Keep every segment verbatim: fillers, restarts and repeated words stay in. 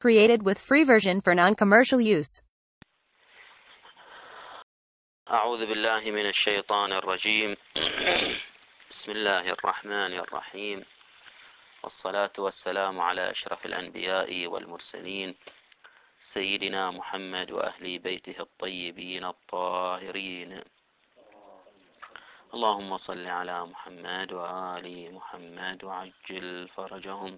Created with free version for non-commercial use. أعوذ بالله من الشيطان الرجيم. بسم الله الرحمن الرحيم، والصلاة والسلام على أشرف الأنبياء والمرسلين سيدنا محمد وأهل بيته الطيبين الطاهرين. اللهم صل على محمد وآل محمد وعجل فرجهم.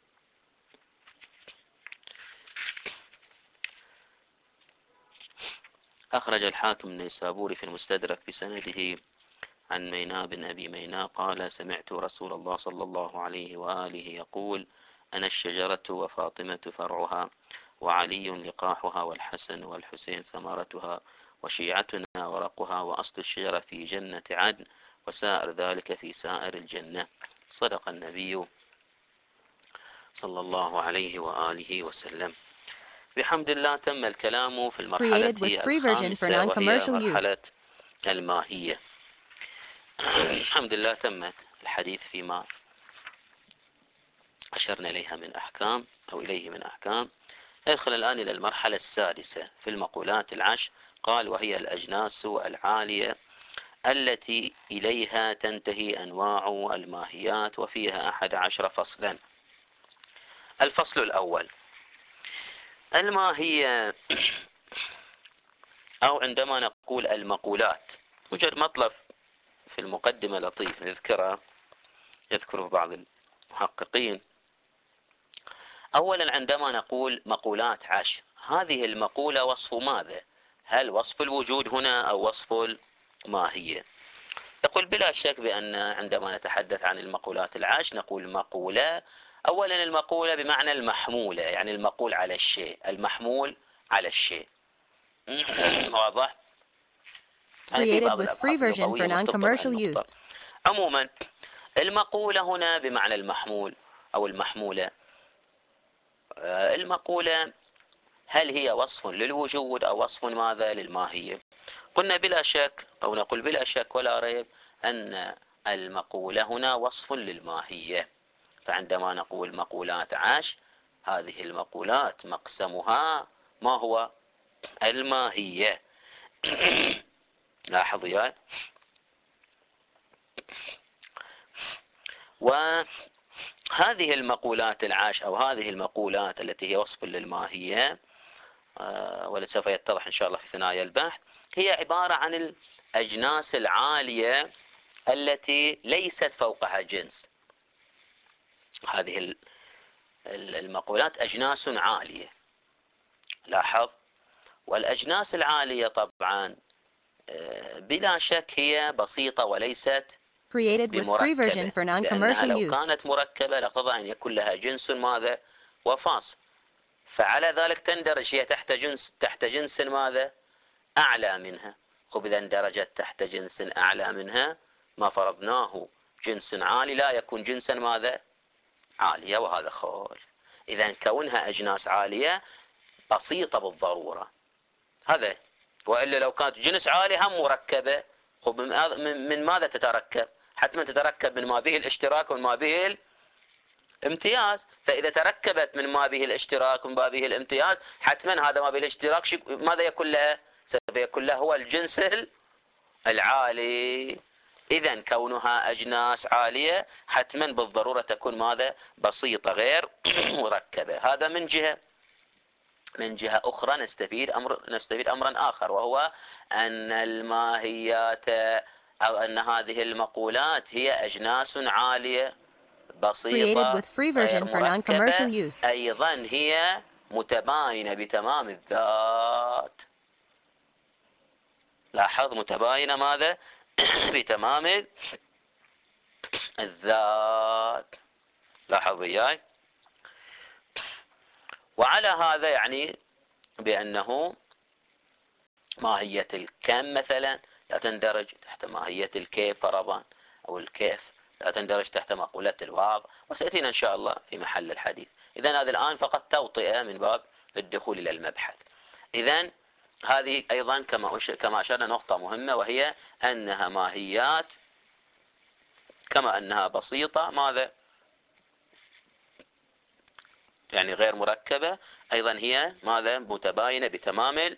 أخرج الحاكم النيسابوري في المستدرك بسنده عن ميناء بن أبي ميناء قال: سمعت رسول الله صلى الله عليه وآله يقول: أنا الشجرة وفاطمة فرعها وعلي لقاحها والحسن والحسين ثمرتها وشيعتنا ورقها وأصل الشجرة في جنة عدن وسائر ذلك في سائر الجنة. صدق النبي صلى الله عليه وآله وسلم. بحمد الله تم الكلام في المرحلة الخامسة وهي مرحلة الماهية. الحمد لله تمت الحديث فيما أشرنا إليها من أحكام أو إليه من أحكام. ندخل الآن إلى المرحلة السادسة في المقولات العشر. قال: وهي الأجناس العالية التي إليها تنتهي أنواع الماهيات، وفيها أحد عشر فصلا. الفصل الأول: الماهية، أو عندما نقول المقولات، يوجد مطلب في المقدمة لطيف نذكره يذكره بعض المحققين. أولا عندما نقول مقولات عشر، هذه المقولة وصف ماذا؟ هل وصف الوجود هنا أو وصف الماهية؟ يقول بلا شك بأن عندما نتحدث عن المقولات العشر نقول مقولة. أولا المقولة بمعنى المحمولة، يعني المقول على الشيء، المحمول على الشيء. واضح؟ Created with free version for non-commercial use. عموما المقولة هنا بمعنى المحمول أو المحمولة. المقولة هل هي وصف للوجود أو وصف ماذا للماهية؟ قلنا بلا شك أو نقول بلا شك ولا ريب أن المقولة هنا وصف للماهية. فعندما نقول مقولات عشر، هذه المقولات مقسمها ما هو؟ الماهية. لاحظوا يا وهذه المقولات العشر أو هذه المقولات التي هي وصف للماهية، ولسوف يتضح إن شاء الله في ثنايا البحث، هي عبارة عن الأجناس العالية التي ليست فوقها جنس. هذه المقولات أجناس عالية. لاحظ، والأجناس العالية طبعا بلا شك هي بسيطة وليست Created with free version for non-commercial لو use. كانت مركبة لقضى أن يكون لها جنس ماذا؟ وفاصل. فعلى ذلك تندرج هي تحت جنس تحت جنس ماذا؟ أعلى منها. خب إذا اندرجت تحت جنس أعلى منها ما فرضناه جنس عالي لا يكون جنسا ماذا؟ عالية، وهذا خالف. إذا كونها أجناس عالية بسيطة بالضرورة، هذا. وإلا لو كانت جنس عالي هم مركبة، خب من ماذا تتركب؟ حتما تتركب من ما به الاشتراك ومن ما به الامتياز. فإذا تركبت من ما به الاشتراك ومن ما به الامتياز، حتما هذا ما به الاشتراك ماذا يكون له؟ سوف يكون له هو الجنس العالي. إذا كونها أجناس عالية حتما بالضرورة تكون ماذا؟ بسيطة غير مركبة. هذا من جهة. من جهة أخرى نستفيد أمر نستفيد أمرا آخر، وهو أن الماهيات أو أن هذه المقولات هي أجناس عالية بسيطة Created with free version for non-commercial use. أيضا هي متباينة بتمام الذات. لاحظ، متباينة ماذا؟ بتمام الذات. لاحظ وياي. وعلى هذا يعني بأنه ماهية الكم مثلا لا تندرج تحت ماهية الكيف فرضا، أو الكيف لا تندرج تحت مقولة الواضع، وسيأتينا إن شاء الله في محل الحديث. إذن هذا الآن فقط توطئة من باب الدخول إلى المبحث. إذن هذه أيضا كما كما أشرنا نقطة مهمة، وهي أنها ماهيات كما أنها بسيطة ماذا؟ يعني غير مركبة، أيضا هي ماذا؟ متباينة بتمام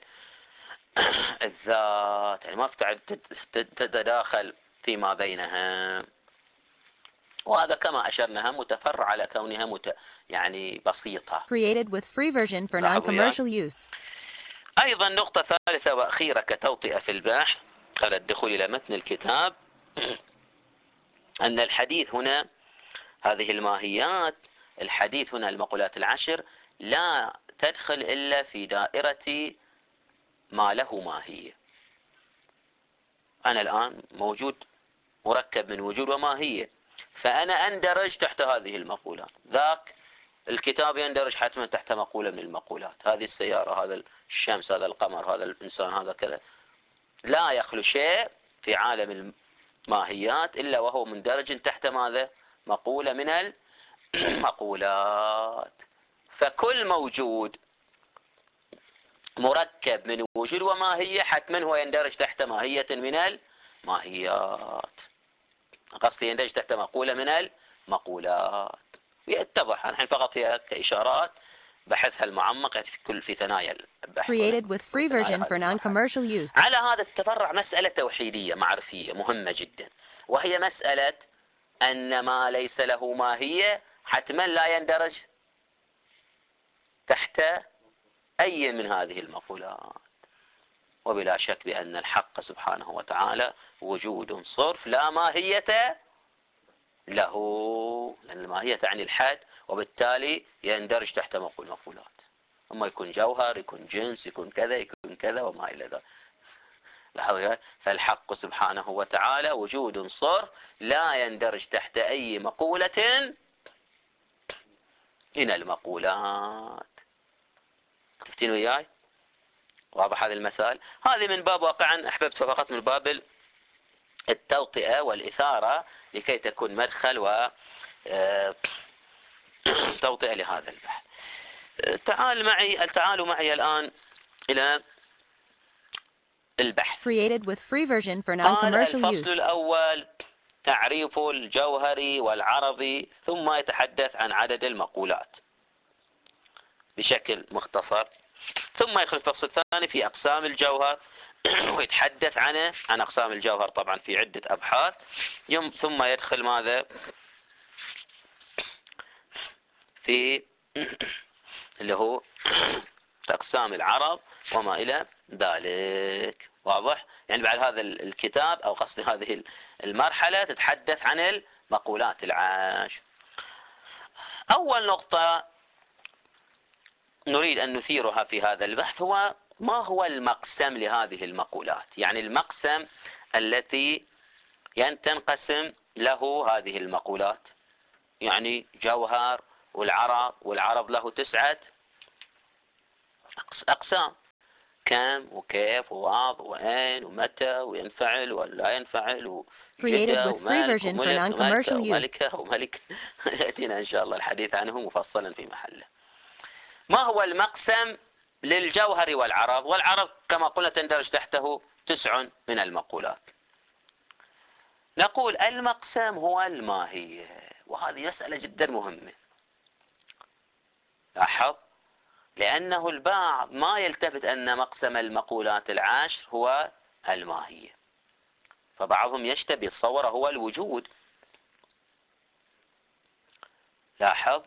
الذات، يعني ما تقعد تتداخل فيما بينها. وهذا كما أشرنا متفرع على كونها مت... يعني بسيطة. Created with free version for non-commercial use. أيضا نقطة ثالثة وأخيرة كتوطئة في البحث قبل الدخول إلى متن الكتاب، أن الحديث هنا هذه الماهيات، الحديث هنا المقولات العشر لا تدخل إلا في دائرة ما له ماهية. أنا الآن موجود مركب من وجود وماهية، فأنا أندرج تحت هذه المقولات. ذاك الكتاب يندرج حتما تحت مقولة من المقولات. هذه السيارة، هذا الشمس، هذا القمر، هذا الإنسان، هذا كذا. لا يخلو شيء في عالم الماهيات إلا وهو مندرج تحت ماذا؟ مقولة من المقولات. فكل موجود مركب من وجود وماهية حتما هو يندرج تحت ماهية من الماهيات. قصدي يندرج تحت مقولة من المقولات. يتضح الحين فقط هي كإشارات بحثها المعمق في كل في ثنايا البحث. Created with free version for non-commercial use. على هذا تتفرع مسألة توحيدية معرفية مهمة جدا، وهي مسألة أن ما ليس له ماهية حتما لا يندرج تحت أي من هذه المقولات. وبلا شك بأن الحق سبحانه وتعالى وجود صرف لا ماهية له، لأن الماهية تعني الحد، وبالتالي يندرج تحت مقول مقولات. أما يكون جوهر، يكون جنس، يكون كذا، يكون كذا وما إلى ذلك. فالحق سبحانه وتعالى وجود صرف لا يندرج تحت أي مقولة من المقولات. تفتين وياي؟ واضح هذا المثال؟ هذه من باب واقعا أحببت فقط من باب التوطئة والإثارة لكي تكون مدخل و توطئة لهذا البحث. تعال معي تعالوا معي الآن إلى البحث. Created with free version for non-commercial use. الفصل الأول تعريف الجوهري والعرضي، ثم يتحدث عن عدد المقولات بشكل مختصر، ثم يدخل الفصل الثاني في أقسام الجوهر ويتحدث عنه عن أقسام الجوهر طبعا في عدة أبحاث، ثم يدخل ماذا في اللي هو أقسام العرض وما إلى ذلك. واضح؟ يعني بعد هذا الكتاب أو قصد هذه المرحلة تتحدث عن المقولات العشر. أول نقطة نريد أن نثيرها في هذا البحث هو ما هو المقسم لهذه المقولات، يعني المقسم التي تنقسم له هذه المقولات. يعني جوهر والعرض، والعرض له تسعة أقسام، كم وكيف وواض وأين ومتى وينفعل ولا ينفعل Created with free version for non-commercial use. وملكة وملك يأتينا إن شاء الله الحديث عنه مفصلا في محله. ما هو المقسم للجوهر والعرض؟ والعرض كما قلنا تندرج تحته تسع من المقولات. نقول المقسم هو الماهية، وهذه مسألة جدا مهمة. لاحظ، لأنه البعض ما يلتفت أن مقسم المقولات العشر هو الماهية، فبعضهم يشتبه يتصور هو الوجود. لاحظ،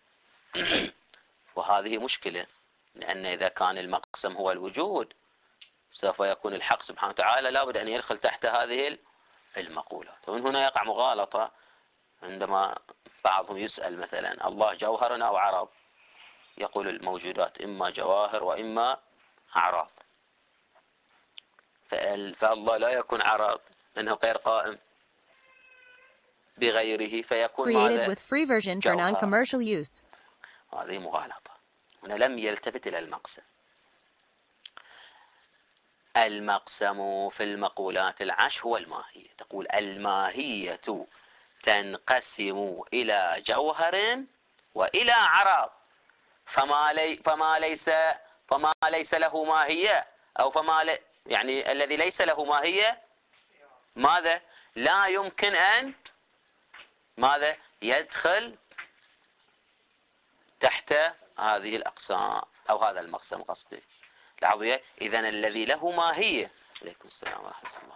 وهذه مشكلة، لأن إذا كان المقسم هو الوجود سوف يكون الحق سبحانه وتعالى لابد أن يدخل تحت هذه المقولات. ومن هنا يقع مغالطة عندما بعضهم يسأل مثلا الله جوهر أو عرض، يقول الموجودات إما جواهر وإما أعراض، فالله لا يكون عرض لأنه غير قائم بغيره، فيكون Created with free version for non-commercial use. هذه مغالطة، هنا لم يلتفت إلى المقسم. المقسم في المقولات العشر هو الماهية. تقول الماهية تنقسم إلى جوهر وإلى عرض، فما, لي فما ليس فما ليس له ماهية أو فما لي يعني الذي ليس له ماهية ماذا لا يمكن أن ماذا يدخل تحت هذه الأقسام أو هذا المقسم قصدي. لاحظوا إذن الذي له ماهية. عليكم السلام ورحمة الله.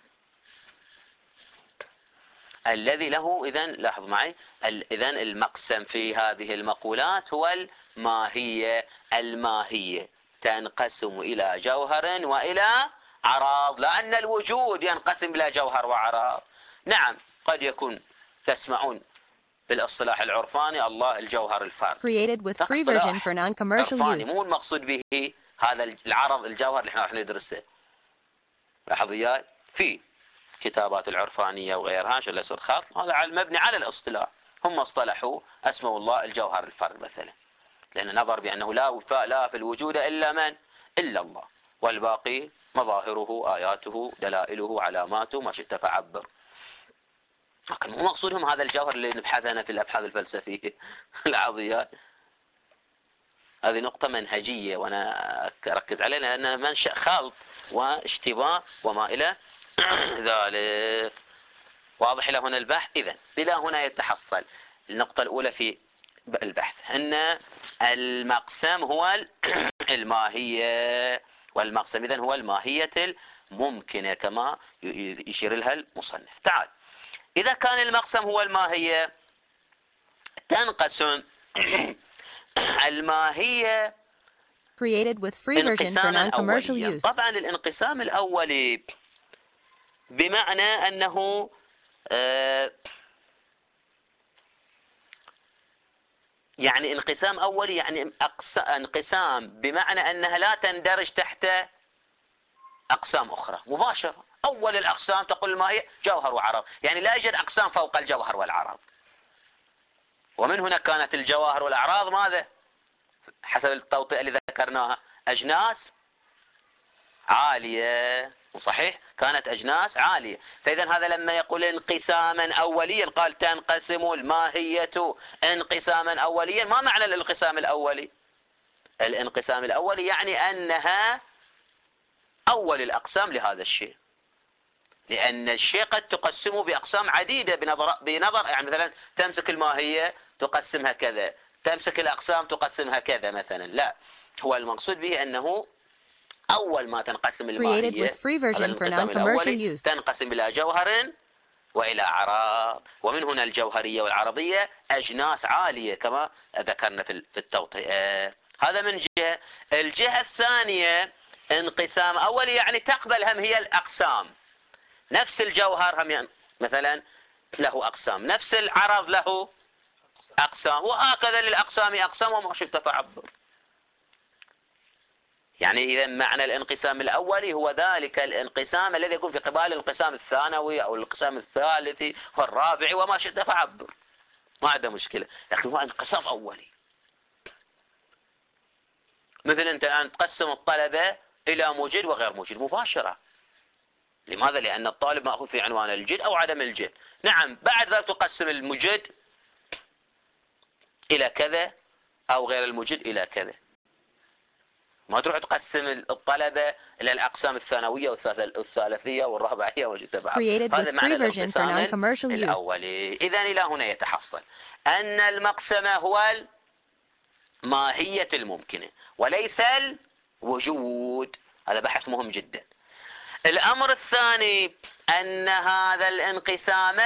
الذي له إذن لاحظوا معي إذن المقسم في هذه المقولات هو الماهية. الماهية تنقسم إلى جوهر وإلى عراض، لأن الوجود ينقسم إلى جوهر وعراض. نعم قد يكون تسمعون بالاصطلاح العرفاني الله الجوهر الفرد. Created with free version for non-commercial use. مو المقصود به هذا العرض الجوهر اللي احنا راح ندرسه. لاحظوا وياي في كتابات العرفانية وغيرها شو الأسود خط، هذا مبني على الاصطلاح. هم اصطلحوا اسمه الله الجوهر الفرد مثلا، لأن نظر بأنه لا وفاء لا في الوجود إلا من؟ إلا الله، والباقي مظاهره آياته دلائله علاماته ما شئت فعبر. لكن مو مقصودهم هذا الجوهر اللي نبحثنا في الأبحاث الفلسفية العضيات. هذه نقطة منهجية وأنا أركز عليها لأنها منشأ خلط واشتباه وما إلى ذلك. واضح إلى هنا البحث؟ إذن إلى هنا يتحصل النقطة الأولى في البحث أن المقسم هو الماهية، والمقسم إذن هو الماهية الممكنة كما يشير لها المصنف. تعال، إذا كان المقسم هو الماهية تنقسم الماهية created with free version for non-commercial use. طبعا الانقسام الأولي بمعنى أنه آه يعني انقسام أولي يعني انقسام بمعنى أنها لا تندرج تحت أقسام أخرى مباشرة. أول الأقسام تقول ما هي جوهر وعرض، يعني لا يوجد أقسام فوق الجوهر والعرض. ومن هنا كانت الجواهر والأعراض ماذا؟ حسب التوطئة اللي ذكرناها أجناس عالية، وصحيح كانت أجناس عالية. فإذا هذا لما يقول انقساما أوليا قال تنقسم الماهية انقساما أوليا، ما معنى الانقسام الأولي؟ الانقسام الأولي يعني أنها أول الأقسام لهذا الشيء، لأن الشيء قد تقسمه بأقسام عديدة بنظر, بنظر يعني مثلا تمسك الماهية تقسمها كذا، تمسك الأقسام تقسمها كذا مثلا. لا، هو المقصود به أنه أول ما تنقسم الماهية تنقسم إلى جوهر وإلى أعراض، ومن هنا الجوهرية والعرضية أجناس عالية كما ذكرنا في التوطئة. هذا من جهة. الجهة الثانية انقسام أولي يعني تقبل هم هي الأقسام، نفس الجوهر هم مثلا له أقسام، نفس العرض له أقسام، وهكذا للأقسام أقسام وما شئت فعبر. يعني إذا معنى الانقسام الأولي هو ذلك الانقسام الذي يكون في قبال الانقسام الثانوي أو الانقسام الثالثي والرابع وما شئت فعبر، ما عنده مشكلة، لكن هو انقسام أولي. مثل أنت الآن تقسم الطلبة إلى مجد وغير مجد مباشرة. لماذا؟ لأن الطالب مأخوذ في عنوان الجد أو عدم الجد. نعم، بعد ذلك تقسم المجد إلى كذا أو غير المجد إلى كذا. ما تروح تقسم الطلبة إلى الأقسام الثانوية والثالثية والرابعية والجزء. هذا معنى الانقسام الأولي. إذن إلى هنا يتحصل أن المقسم هو الماهية الممكنة وليس الوجود. هذا بحث مهم جدا. الأمر الثاني أن هذا الانقسام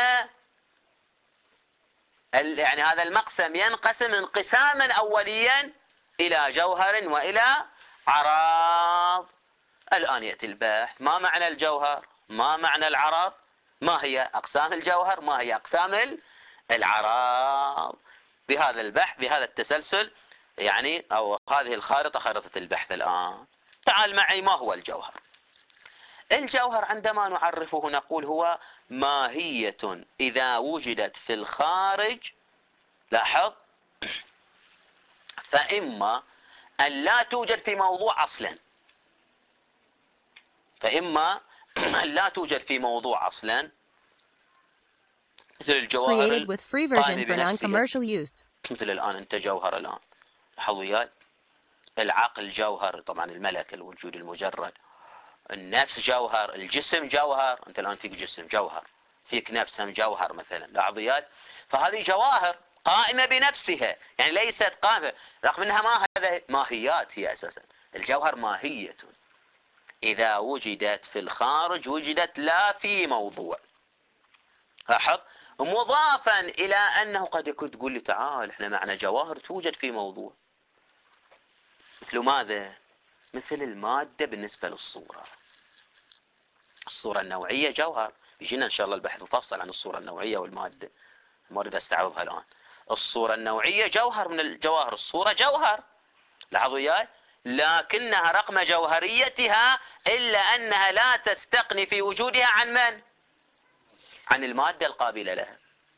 يعني هذا المقسم ينقسم انقساما أوليا إلى جوهر وإلى عرض. الآن يأتي البحث، ما معنى الجوهر؟ ما معنى العرض؟ ما هي أقسام الجوهر؟ ما هي أقسام العرض؟ بهذا البحث بهذا التسلسل يعني أو هذه الخارطة خارطة البحث. الآن تعال معي، ما هو الجوهر؟ الجوهر عندما نعرفه نقول هو ماهية إذا وجدت في الخارج، لاحظ، فإما أن لا توجد في موضوع أصلا، فإما أن لا توجد في موضوع أصلا، مثل الجواهر created with free version for non-commercial use. مثل الآن أنت جوهر، الآن لاحظوا العقل جوهر، طبعا الملك الوجود المجرد، النفس جوهر، الجسم جوهر، أنت الآن فيك جسم جوهر، فيك نفس هم جوهر مثلا، لاحظوا. فهذه جواهر قائمة بنفسها، يعني ليست قائمة رغم أنها ما هذا ماهيات، هي أساسا الجوهر ماهية إذا وجدت في الخارج وجدت لا في موضوع. لاحظ، مضافا إلى أنه قد يكون تقول لي تعال احنا معنا جواهر توجد في موضوع، مثل ماذا؟ مثل المادة بالنسبة للصورة. الصورة النوعية جوهر، يجينا إن شاء الله البحث مفصل عن الصورة النوعية والمادة، ما أريد أستعرضها الآن. الصورة النوعية جوهر من الجواهر، الصورة جوهر، لاحظوا وياي، لكنها رغم جوهريتها إلا أنها لا تستغني في وجودها عن من؟ عن المادة القابلة لها.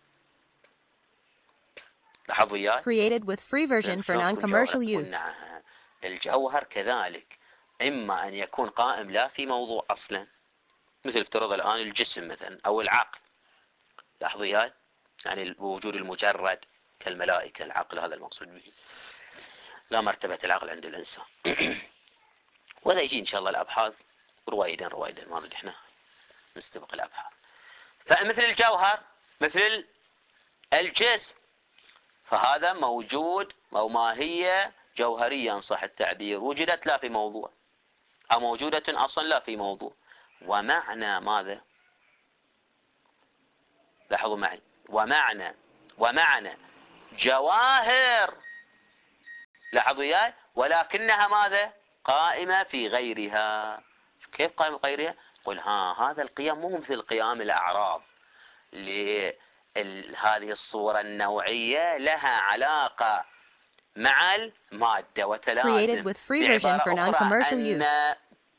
لاحظوا وياي. Created with free version for non-commercial use. نعم. الجوهر كذلك إما أن يكون قائم لا في موضوع أصلا، مثل افترض الآن الجسم مثلا أو العقل. لاحظوا وياي، يعني الوجود المجرد كالملائكة، العقل هذا المقصود به، لا مرتبة العقل عند الإنسان. وهذا يجي إن شاء الله الأبحاث رويدا رويدا، ما نريد إحنا نستبق الأبحاث. فمثل الجوهر مثل الجسم، فهذا موجود أو ماهية جوهرية إن صح التعبير، وجدت لا في موضوع، أو موجودة أصلا لا في موضوع. ومعنى ماذا؟ لاحظوا معي، ومعنى ومعنى جواهر، لاحظوا وياي، ولكنها ماذا؟ قائمة في غيرها. كيف قائمة في غيرها؟ قل ها هذا القيام مو مثل قيام الأعراض. لهذه الصورة النوعية لها علاقة مع المادة وتلازم. Created with free version for non-commercial use.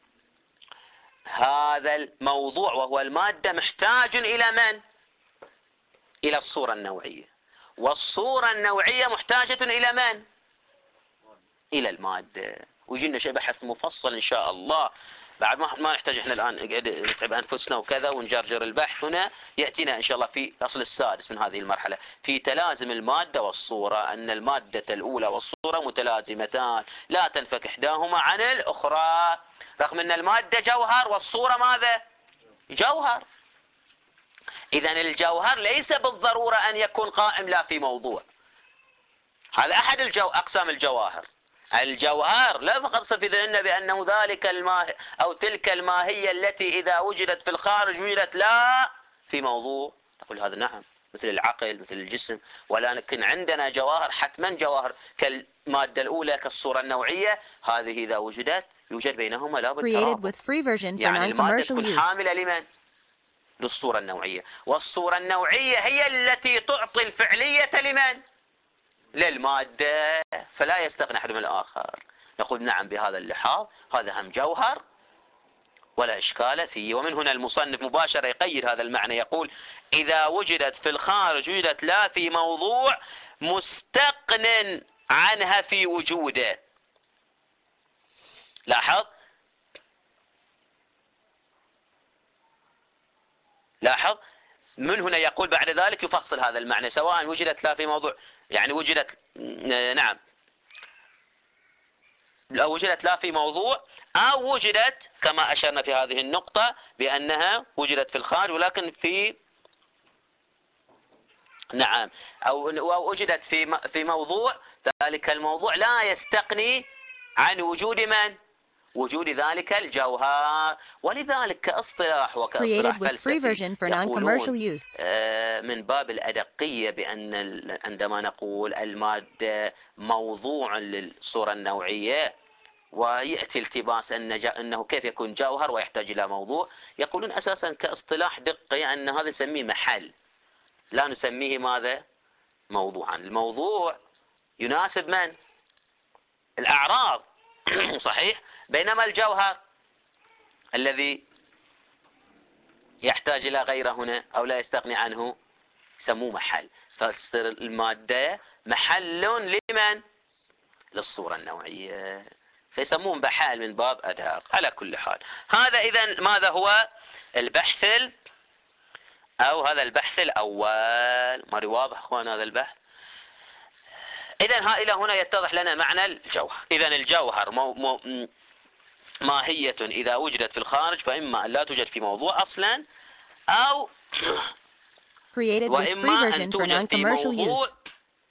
هذا الموضوع وهو المادة محتاج إلى من؟ إلى الصورة النوعية، والصورة النوعية محتاجة إلى من؟ إلى المادة. ويجينا شيء بحث مفصل إن شاء الله، بعد ما ما نحتاج إحنا الآن نتعب أنفسنا وكذا ونجرجر البحث. هنا يأتينا إن شاء الله في الأصل السادس من هذه المرحلة في تلازم المادة والصورة، أن المادة الأولى والصورة متلازمتان لا تنفك إحداهما عن الأخرى، رغم أن المادة جوهر والصورة ماذا؟ جوهر. إذن الجوهر ليس بالضرورة أن يكون قائم لا في موضوع. هذا أحد الجو... أقسام الجواهر. الجوهر لا فقط في ذهننا بأنه ذلك الماه أو تلك الماهية التي إذا وجدت في الخارج وجدت لا في موضوع. تقول هذا نعم، مثل العقل مثل الجسم، ولكن عندنا جواهر حتما جواهر كالمادة الأولى كالصورة النوعية، هذه إذا وجدت يوجد بينهما لا بالترابط. يعني المادة تكون حاملة لمن؟ للصورة النوعية، والصورة النوعية هي التي تعطي الفعلية لمن؟ للمادة، فلا يستغني أحد من الآخر. نقول نعم بهذا اللحاظ هذا هم جوهر ولا إشكال فيه. ومن هنا المصنف مباشرة يقيد هذا المعنى، يقول إذا وجدت في الخارج وجدت لا في موضوع مستقن عنها في وجوده. لاحظ لاحظ من هنا يقول بعد ذلك يفصل هذا المعنى، سواء وجدت لا في موضوع، يعني وجدت نعم لو وجدت لا في موضوع، أو وجدت كما أشرنا في هذه النقطة بأنها وجدت في الخارج ولكن في نعم أو وجدت في في موضوع، ذلك الموضوع لا يستغني عن وجود من؟ وجود ذلك الجوهر. ولذلك كاصطلاح وكاصطلاح فلسفي يقولون من باب الأدقية بأن عندما نقول المادة موضوع للصورة النوعية ويأتي التباس أن أنه كيف يكون جوهر ويحتاج إلى موضوع، يقولون أساسا كاصطلاح دقي أن هذا نسميه محل، لا نسميه ماذا؟ موضوعا. الموضوع يناسب من؟ الأعراض صحيح، بينما الجوهر الذي يحتاج إلى غيره هنا أو لا يستغني عنه يسموه محل، فتصير المادة محل لمن؟ للصورة النوعية، فيسمون بحال من باب أدق. على كل حال هذا إذن ماذا هو البحث أو هذا البحث الأول. ما واضح أخوان هذا البحث؟ إذن إلى هنا يتضح لنا معنى الجوهر. إذن الجوهر مو مو ماهية إذا وجدت في الخارج، فإما أن لا توجد في موضوع أصلا، أو وإما أن توجد في موضوع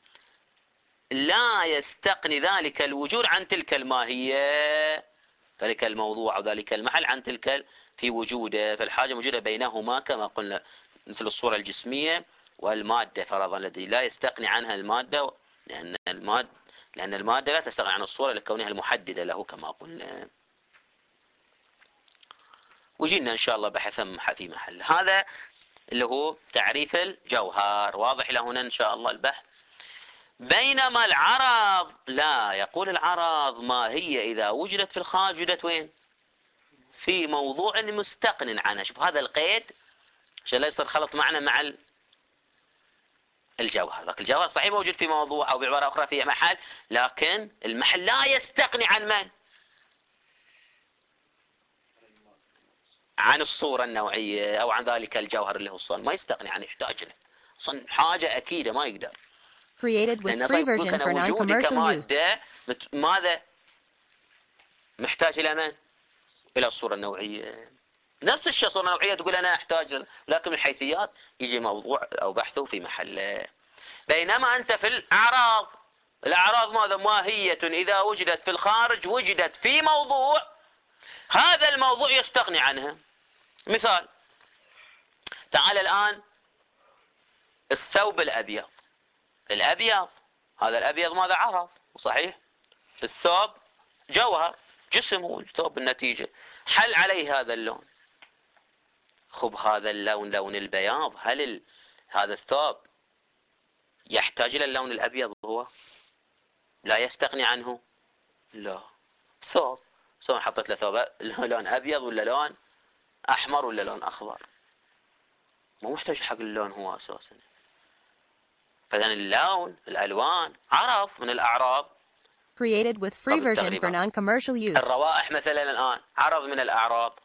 لا يستقني ذلك الوجود عن تلك الماهية، ذلك الموضوع أو ذلك المحل عن تلك في وجوده، فالحاجة موجودة بينهما كما قلنا، مثل الصورة الجسمية والمادة فرضا، الذي لا يستقني عنها المادة، لأن المادة لأن المادة لا تستغني عن الصورة لكونها المحددة له كما قلنا. وجينا إن شاء الله بحثا في محل. هذا اللي هو تعريف الجوهر، واضح لهنا إن شاء الله البحث. بينما العرض لا، يقول العرض ما هي إذا وجدت في الخارج وجدت وين؟ في موضوع مستقن عنها. شوف هذا القيد عشان لا يصير خلط معنا مع الجوهر. ذاك الجوهر صحيح موجود في موضوع أو بعبارة أخرى في محل، لكن المحل لا يستقني عن من؟ عن الصورة النوعية أو عن ذلك الجوهر اللي هو الصن، ما يستغني عنه، يحتاج له صن حاجة أكيدة ما يقدر. Created with free version for non-commercial use. ماذا محتاج إلى من؟ إلى الصورة النوعية. نفس الشيء الصورة النوعية تقول أنا أحتاج، لكن من الحيثيات يجي موضوع أو بحثه في محله. بينما أنت في الأعراض، الأعراض ماذا؟ ماهية إذا وجدت في الخارج وجدت في موضوع، هذا الموضوع يستغني عنها. مثال، تعال الآن الثوب الأبيض، الأبيض هذا الأبيض ماذا؟ عرض صحيح. الثوب جوهر جسم، هو الثوب بالنتيجة حل عليه هذا اللون. خب هذا اللون لون البياض، هل ال... هذا الثوب يحتاج إلى اللون الأبيض؟ هو لا يستغني عنه. لا، ثوب سواء حطيت له ثوب لون أبيض ولا لون أحمر ولا لون أخضر، مو محتاج حق اللون هو أساسا. فإذن اللون الألوان عرض من الأعراض. Created with free version for non-commercial use. الروائح مثلا الآن عرض من الأعراض،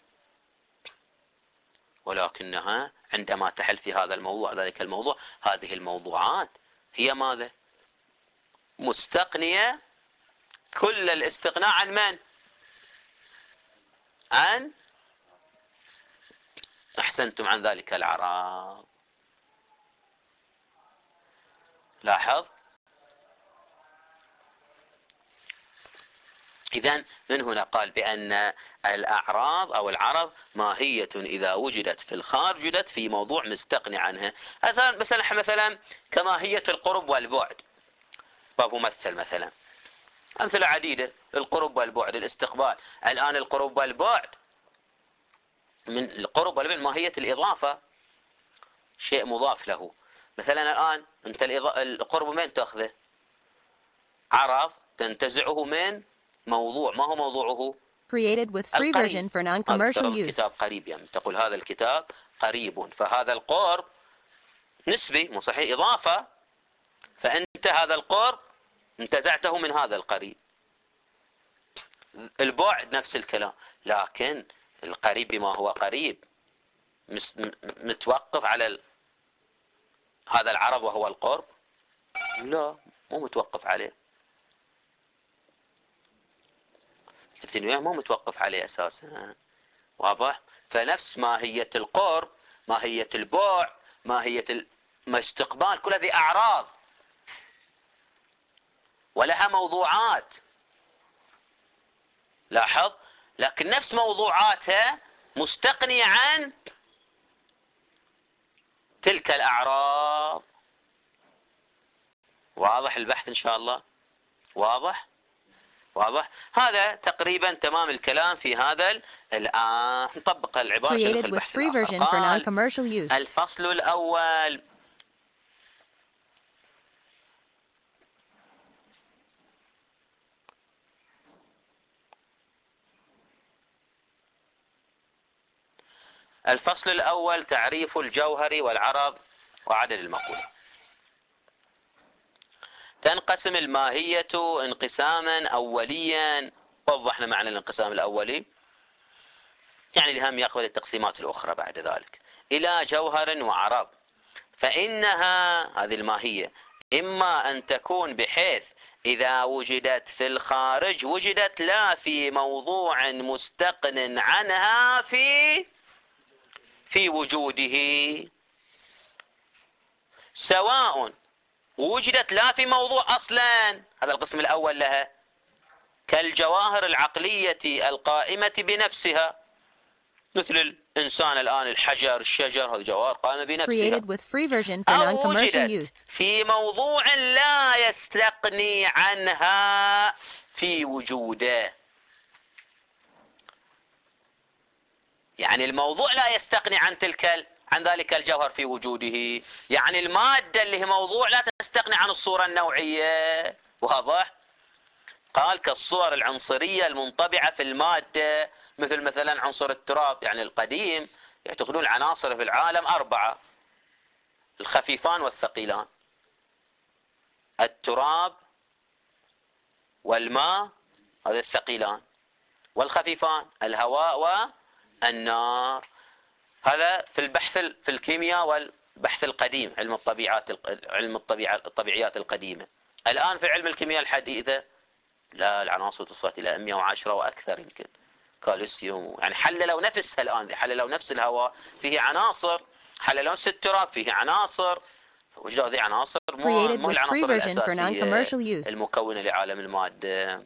ولكنها عندما تحل في هذا الموضوع ذلك الموضوع، هذه الموضوعات هي ماذا؟ مستقنية كل الاستغناء عن من؟ عن أحسنتم عن ذلك الأعراض. لاحظ إذن من هنا قال بأن الأعراض أو العرض ماهية إذا وجدت في الخارج وجدت في موضوع مستغني عنها. مثلا مثلا كماهية القرب والبعد، باب ممثل مثلا، أمثلة عديدة. القرب والبعد، الاستقبال. الآن القرب والبعد، من القرب والبعد ماهية الإضافة، شيء مضاف له. مثلا الآن أنت القرب من تأخذه؟ عرض تنتزعه من موضوع، ما هو موضوعه؟ Created with free version for non-commercial use. الكتاب قريب، يعني تقول هذا الكتاب قريب، فهذا القرب نسبي مو صحيح، إضافة، فأنت هذا القرب انتزعته من هذا القريب. البعد نفس الكلام، لكن القريب بما هو قريب متوقف على ال... هذا العرض وهو القرب؟ لا، مو متوقف عليه. مو متوقف عليه أساسا، واضح؟ فنفس ماهية القرب، ماهية البعد، ماهية الاستقبال، كل هذه أعراض ولها موضوعات. لاحظ، لكن نفس موضوعاتها مستقنية عن تلك الأعراض. واضح البحث إن شاء الله؟ واضح؟ واضح؟ هذا تقريبا تمام الكلام في هذا الآن. نطبق العبارة في البحث الآخر. الفصل الأول: الفصل الأول تعريف الجوهر والعرض وعدد المقولة. تنقسم الماهية انقساما أوليا، وضحنا معنى الانقسام الأولي، يعني الهم يقبل التقسيمات الأخرى بعد ذلك، إلى جوهر وعرض. فإنها هذه الماهية إما أن تكون بحيث إذا وجدت في الخارج وجدت لا في موضوع مستقن عنها في في وجوده، سواء وجدت لا في موضوع أصلا، هذا القسم الأول لها، كالجواهر العقلية القائمة بنفسها، مثل الإنسان الآن، الحجر، الشجر، هذه جواهر قائمة بنفسها. Created with free version for أو non-commercial وجدت use. في موضوع لا يستغني عنها في وجوده، يعني الموضوع لا يستغني عن تلك عن ذلك الجوهر في وجوده، يعني المادة اللي هي موضوع لا تستغني عن الصورة النوعية. واضح؟ قال كالصور العنصرية المنطبعة في المادة، مثل مثلا عنصر التراب، يعني القديم يعتقدون العناصر في العالم أربعة: الخفيفان والثقيلان، التراب والماء هذا الثقيلان، والخفيفان الهواء والنار. هذا في البحث في الكيمياء والبحث القديم، علم الطبيعات، علم الطبيعة الطبيعيات القديمة. الآن في علم الكيمياء الحديثة لا، العناصر تصل إلى مئة وعشرة وأكثر، يمكن كالسيوم، يعني حللوا نفسها الآن، حللوا نفس الهواء فيه عناصر، حللوا نفس التراب فيه عناصر، وجدوا هذه عناصر مو مو العناصر الأساسية المكونة لعالم المادة.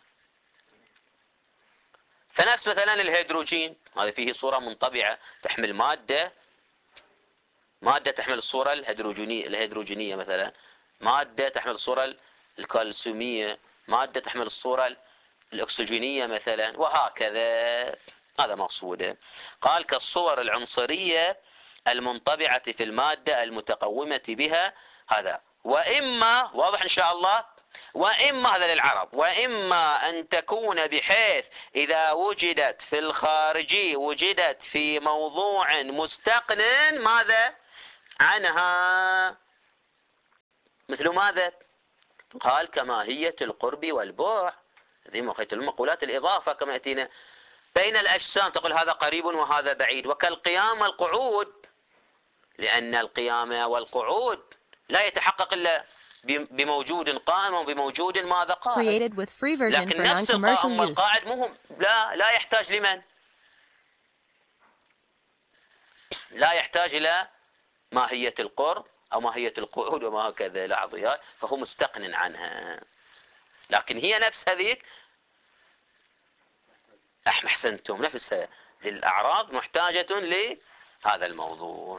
فنفس مثلا الهيدروجين، هذا فيه صورة منطبعة تحمل مادة، مادة تحمل الصورة الهيدروجينية الهيدروجينية مثلا، مادة تحمل الصورة الكالسيومية، مادة تحمل الصورة الأكسجينية مثلا، وهكذا. هذا مقصوده. قال كالصور العنصرية المنطبعة في المادة المتقومة بها، هذا وإما، واضح إن شاء الله، وإما هذا للعرب، وإما أن تكون بحيث إذا وجدت في الخارجي وجدت في موضوع مستقن ماذا عنها، مثل ماذا؟ قال كماهية القرب والبعد، هذه مقولات الإضافة كما يأتينا. بين الأجسام تقول هذا قريب وهذا بعيد، وكالقيام والقعود، لأن القيام والقعود لا يتحقق إلا بموجود قائم وبموجود ماذا قائم. Created with free version لكن for نفس non-commercial القائم use. والقاعد مهم، لا لا يحتاج لمن؟ لا يحتاج إلى ماهية القرب أو ماهية القعود وما هكذا، لاحظوا، فهو مستقن عنها. لكن هي نفس هذيك، أحسنتم، نفسها للأعراض محتاجة لهذا الموضوع.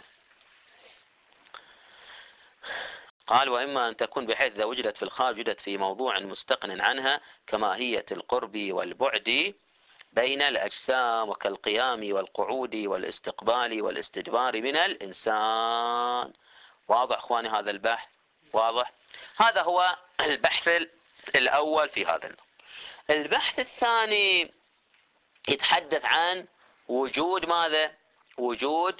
قال وإما أن تكون بحيث إذا وجدت في الخارج وجدت في موضوع مستقن عنها كماهية القرب والبعد بين الأجسام، وكالقيام والقعود والاستقبال والاستدبار من الإنسان. واضح أخواني هذا البحث؟ واضح؟ هذا هو البحث الأول في هذا النوع. البحث الثاني يتحدث عن وجود ماذا؟ وجود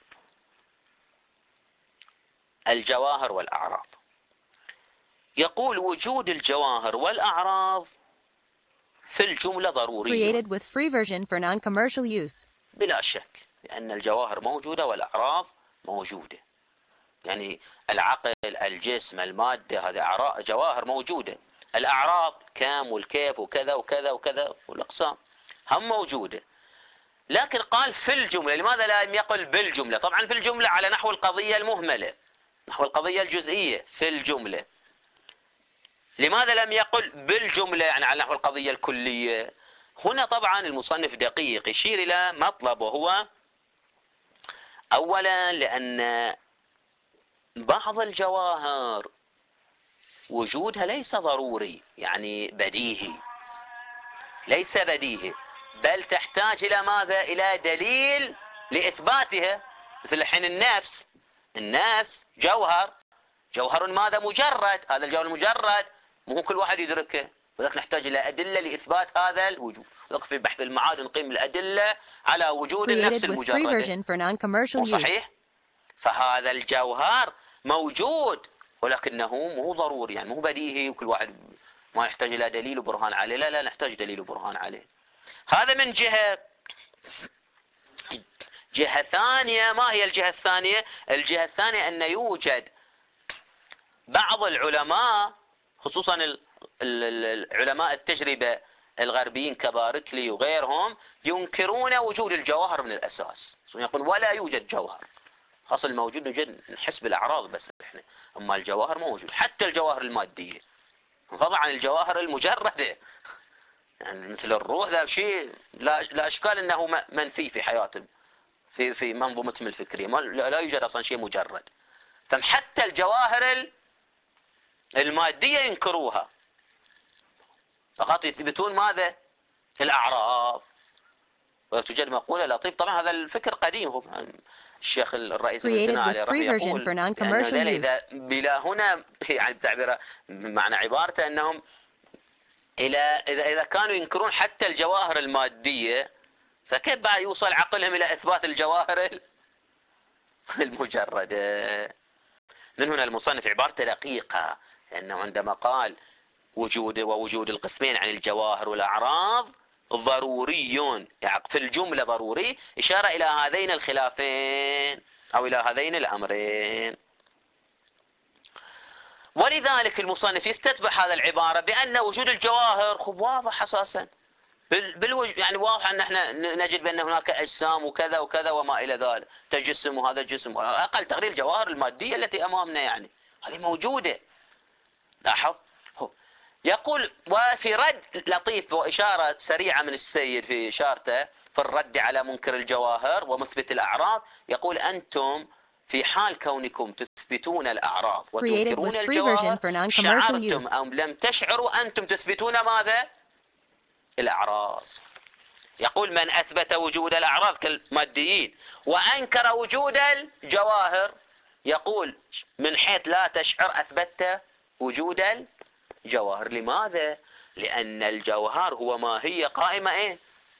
الجواهر والأعراض. يقول وجود الجواهر والأعراض في الجملة ضروري. Created with free version for non-commercial use. بلا شك، لأن الجواهر موجودة والأعراض موجودة، يعني العقل، الجسم، المادة، هذه أعراض جواهر موجودة. الأعراض كام والكيف وكذا وكذا وكذا والأقسام هم موجودة. لكن قال في الجملة، لماذا لا يقل بالجملة؟ طبعا في الجملة على نحو القضية المهملة، نحو القضية الجزئية في الجملة. لماذا لم يقل بالجملة يعني على نحو القضية الكلية؟ هنا طبعا المصنف دقيق، يشير إلى مطلب، وهو أولا لأن بعض الجواهر وجودها ليس ضروري، يعني بديهي، ليس بديهي، بل تحتاج إلى ماذا؟ إلى دليل لإثباتها. مثل الحين النفس، النفس جوهر، جوهر ماذا؟ مجرد، هذا الجوهر المجرد مو كل واحد يدركه، ولكن نحتاج إلى أدلة لإثبات هذا الوجود. في بحث المعاد نقيم الأدلة على وجود النفس المجردة. صحيح؟ فهذا الجوهر موجود ولكنه مو ضروري، يعني مو بديهي وكل واحد ما يحتاج إلى دليل وبرهان عليه، لا لا نحتاج دليل وبرهان عليه. هذا من جهة. جهة ثانية، ما هي الجهة الثانية؟ الجهة الثانية أن يوجد بعض العلماء، خصوصا العلماء التجربة الغربيين كباركلي وغيرهم، ينكرون وجود الجواهر من الأساس، يقول ولا يوجد جوهر، خاصة الموجود نجد نحس بالأعراض بس، احنا أما الجواهر موجود، حتى الجواهر المادية، طبعا الجواهر المجردة يعني مثل الروح ذا شيء لا, لا أشكال أنه منفي في حياته في في منظومتهم الفكرية، ما لا يوجد أصلا شيء مجرد. فحتى الجواهر المادية ينكروها، فقط يثبتون ماذا؟ الأعراض. وتوجد مقولة لطيف، طبعا هذا الفكر قديم، هو الشيخ الرئيس Created with عليه free رحمه version يقول for non-commercial يعني use. إذا بلا هنا يعني بتعبيره معنى عبارته أنهم إلى إذا إذا كانوا ينكرون حتى الجواهر المادية، فكيف بقى يوصل عقلهم إلى إثبات الجواهر المجردة؟ من هنا المصنف عبارته دقيقة، لأنه عندما قال وجود ووجود القسمين عن الجواهر والأعراض ضروري، يعني في الجملة ضروري، إشارة إلى هذين الخلافين أو إلى هذين الأمرين. ولذلك المصنف يستتبع هذا العبارة بأن وجود الجواهر خب واضح أساسا بالوجود، يعني واضح أن احنا نجد بأن هناك أجسام وكذا وكذا وما إلى ذلك، تجسم وهذا الجسم، أقل تقرير الجواهر المادية التي أمامنا يعني هذه موجودة. لاحظ يقول، وفي رد لطيف وإشارة سريعة من السيد في إشارته في الرد على منكر الجواهر ومثبت الأعراض، يقول أنتم في حال كونكم تثبتون الأعراض وتنكرون الجواهر شعرتم أو لم تشعروا أنتم تثبتون ماذا؟ الأعراض. يقول من أثبت وجود الأعراض كالماديين وأنكر وجود الجواهر، يقول من حيث لا تشعر أثبت وجود الجواهر. لماذا؟ لأن الجوهر هو ماهية قائمة إيه؟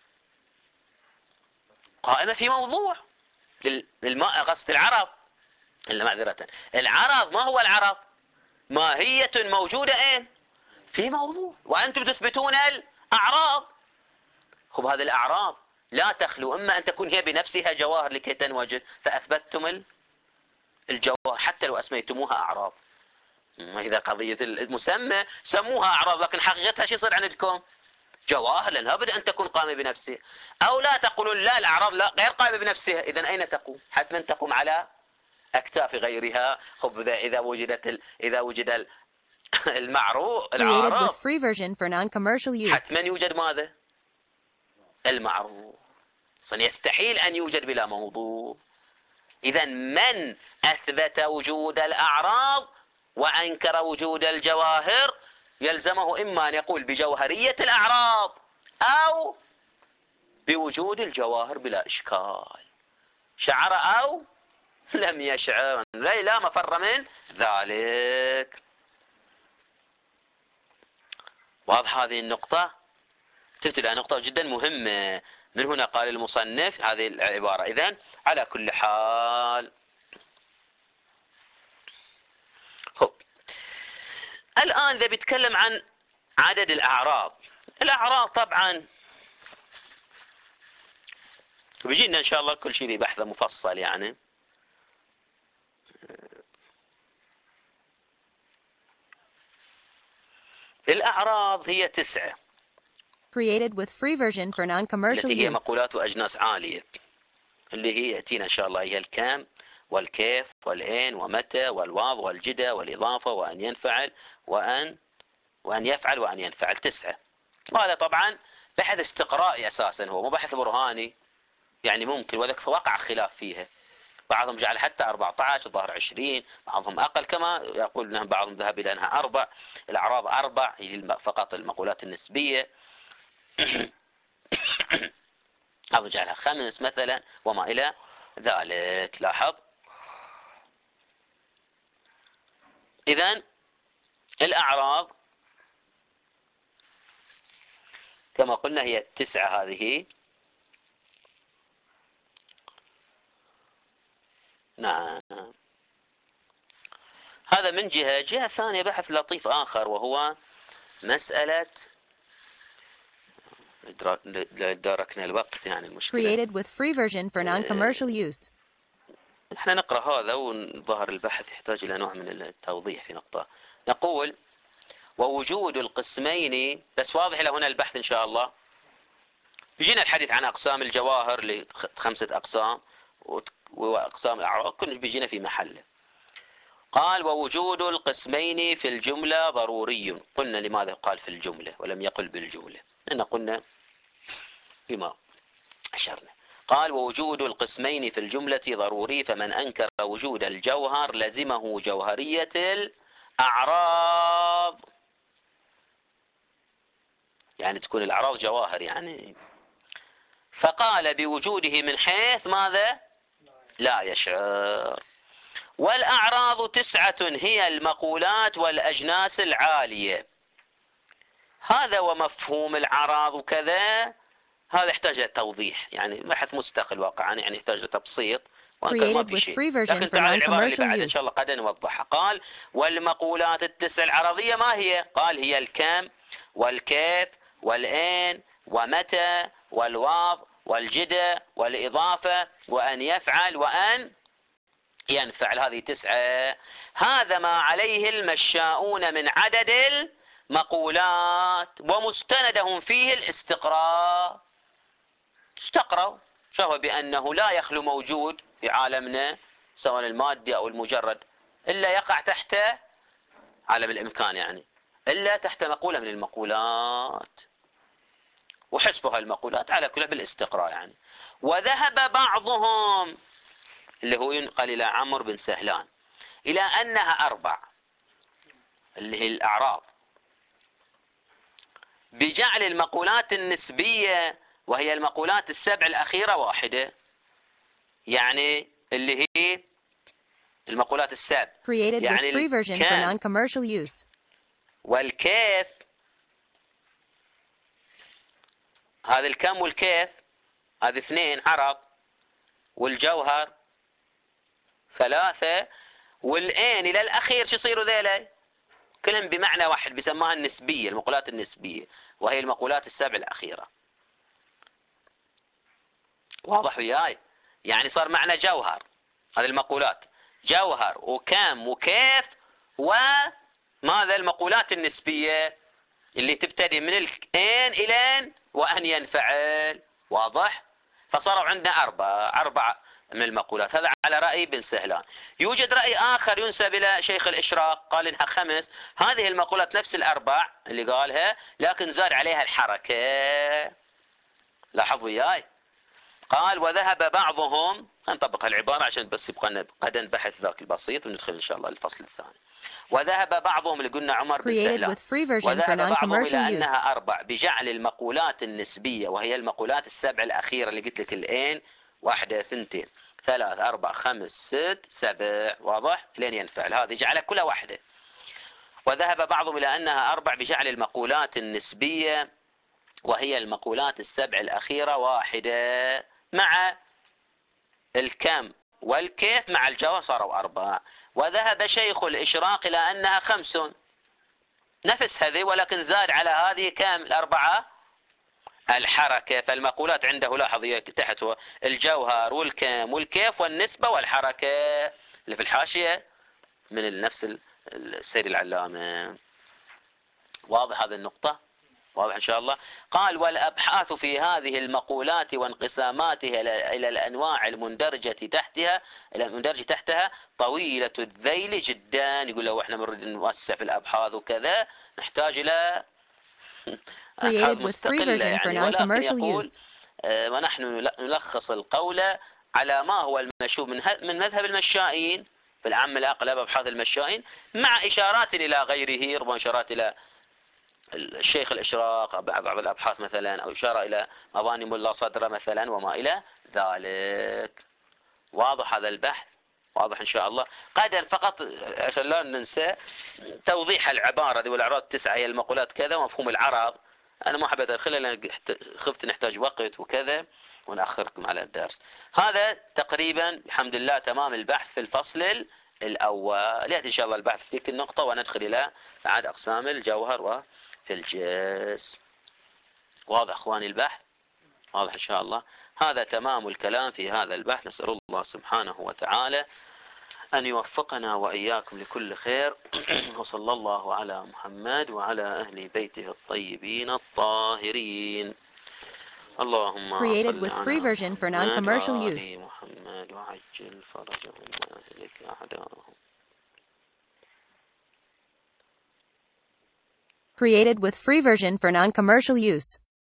قائمة في موضوع الماء، قصد العرض، إلا معذرة العرض ما هو العرض؟ ماهية موجودة إيه؟ في موضوع، وأنتم تثبتون الأعراض. خب هذه الأعراض لا تخلو إما أن تكون هي بنفسها جواهر لكي تنوجد فأثبتتم الجواهر حتى لو أسميتموها أعراض. إذا قضية المسمى سموها أعراض لكن حقيقتها شو يصير عندكم؟ جواهر، لأنها لابد أن تكون قائمة بنفسها. أو لا تقولون لا الأعراض لا غير قائمة بنفسها، إذن أين تقوم؟ حتما تقوم على أكتاف غيرها. خب إذا وجدت ال... إذا وجد ال... المعروف العارض حتما يوجد ماذا؟ المعروف. يستحيل أن يوجد بلا موضوع. إذا من أثبت وجود الأعراض وأنكر وجود الجواهر يلزمه إما أن يقول بجوهرية الأعراض أو بوجود الجواهر بلا إشكال، شعر أو لم يشعر، لا مفر من ذلك. واضح هذه النقطة؟ تبتدأ نقطة جدا مهمة. من هنا قال المصنف هذه العبارة. إذن على كل حال هو. الآن إذا بيتكلم عن عدد الأعراض، الأعراض طبعا بيجينا إن شاء الله كل شيء بحث مفصل يعني. الأعراض هي تسعة. Created with free version for non-commercial التي هي use. مقولات وأجناس عالية، اللي هي يأتينا إن شاء الله هي الكم والكيف والأين ومتى والواض والجدة والإضافة وأن ينفعل وأن وأن يفعل وأن ينفعل، تسعة. وهذا طبعا بحث استقرائي أساسا، هو مو بحث برهاني يعني ممكن، وذلك وقع خلاف فيها. بعضهم جعل حتى أربعة عشر، الظاهر عشرين، بعضهم أقل، كما يقول أنهم بعضهم ذهب إلى أنها أربع. الأعراض أربع هي فقط المقولات النسبية. أو جعلها خمس مثلا وما إلى ذلك. لاحظ إذن الأعراض كما قلنا هي التسعة هذه. نعم، هذا من جهة. جهة ثانية بحث لطيف آخر، وهو مسألة دركنا الوقت يعني المشكلة. Created with free version for non-commercial use. نحن نقرأ هذا وظهر البحث يحتاج إلى نوع من التوضيح في نقطة. نقول ووجود القسمين، بس واضح إلى هنا البحث إن شاء الله. يجينا الحديث عن أقسام الجواهر لخمسة أقسام وأقسام الأعراض، كل بيجينا في محله. قال ووجود القسمين في الجملة ضروري. قلنا لماذا قال في الجملة ولم يقل بالجملة؟ لأن قلنا بما أشرنا. قال ووجود القسمين في الجملة ضروري، فمن أنكر وجود الجوهر لزمه جوهرية الأعراض، يعني تكون الأعراض جواهر يعني. فقال بوجوده من حيث ماذا؟ لا يشعر. والأعراض تسعة هي المقولات والأجناس العالية. هذا ومفهوم الأعراض وكذا، هذا يحتاج توضيح، يعني بحث مستقل واقعا، يعني يحتاج تبسيط. Created with free version for non-commercial use. إن شاء الله قد نوضحها. قال والمقولات التسع العرضية ما هي؟ قال هي الكم والكيف والأين ومتى والواو والجدى والإضافة وأن يفعل وأن ينفعل. هذه تسعة. هذا ما عليه المشاؤون من عدد المقولات، ومستندهم فيه الاستقراء. استقرأوا شهوا بأنه لا يخلو موجود في عالمنا سواء المادي أو المجرد إلا يقع تحت عالم الإمكان، يعني إلا تحت مقولة من المقولات، وحسبها المقولات على كل بالاستقراء يعني. وذهب بعضهم اللي هو ينقل إلى عمرو بن سهلان إلى أنها أربع، اللي هي الأعراض، بجعل المقولات النسبية وهي المقولات السبع الأخيرة واحدة، يعني اللي هي المقولات السبع. Created يعني with free version for non-commercial use. والكيف، هذا الكم والكيف هذه اثنين عرب، والجوهر ثلاثة، والآن إلى الأخير شو يصيروا ذيلا؟ كلهم بمعنى واحد، بيسموها النسبية، المقولات النسبية، وهي المقولات السبع الأخيرة. واضح وياي؟ يعني صار معنى جوهر، هذه المقولات جوهر وكم وكيف، وماذا المقولات النسبية اللي تبتدي من الآن إلى وأن ينفعل. واضح؟ فصاروا عندنا أربعة أربعة من المقولات. هذا على رأي بن سهلان. يوجد رأي آخر ينسب إلى شيخ الإشراق، قال إنها خمس. هذه المقولات نفس الأربع اللي قالها، لكن زاد عليها الحركة. لاحظوا وياي؟ قال وذهب بعضهم، نطبق العبارة عشان بس يبقى غدا بحث ذاك البسيط وندخل إن شاء الله الفصل الثاني. وذهب بعضهم اللي قلنا عمر بن سهلان، وذهب بعضهم إلى أنها أربع بجعل المقولات النسبية وهي المقولات السبع الأخيرة اللي قلت لك الآن، واحدة ثنتين ثلاث أربع خمس ست سبع. واضح؟ لين ينفعل، هذه جعلها كلها واحدة. وذهب بعضهم إلى أنها أربع بجعل المقولات النسبية وهي المقولات السبع الأخيرة واحدة، مع الكم والكيف مع الجواب صاروا أربع. وذهب شيخ الإشراق إلى أنها خمس، نفس هذه ولكن زاد على هذه كم؟ الأربعة الحركة. فالمقولات عنده لاحظ تحت هو الجوهر والكم والكيف والنسبة والحركة اللي في الحاشية من نفس السيد العلامة. واضح هذه النقطة؟ واضح إن شاء الله. قال والأبحاث في هذه المقولات وانقساماتها إلى الأنواع المندرجة تحتها إلى المندرجة تحتها طويلة الذيل جدا. يقول لو إحنا نريد نوسع في الأبحاث وكذا نحتاج إلى Created with free version for non-commercial use. ونحن نلخص القول على ما هو المشهور من من مذهب المشائين في العام الأغلب أبحاث المشائين، مع إشارات إلى غيره، ربما إشارات إلى الشيخ الإشراق بعض الأبحاث مثلا، أو إشارة إلى مباني ملا صدرة مثلا وما إلى ذلك. واضح هذا البحث؟ واضح إن شاء الله. قدر فقط عشان لا ننسى توضيح العبارة دي، والأعراض التسعة هي المقولات كذا، ومفهوم العرض أنا ما حبيت أدخلها لأن خفت نحتاج وقت وكذا ونأخركم على الدرس. هذا تقريبا الحمد لله تمام البحث في الفصل الأول. يأتي إن شاء الله البحث في تلك النقطة وندخل إلى بعد أقسام الجوهر وفي الجنس. واضح أخواني البحث؟ واضح إن شاء الله. هذا تمام الكلام في هذا البحث. نسأل الله سبحانه وتعالى أن يوفقنا وإياكم لكل خير. وصلى الله على محمد وعلى أهل بيته الطيبين الطاهرين. اللهم Created with free version for non-commercial use. محمد وعجل فرجهم وأهلك أعداءهم. Created with free version for non-commercial use.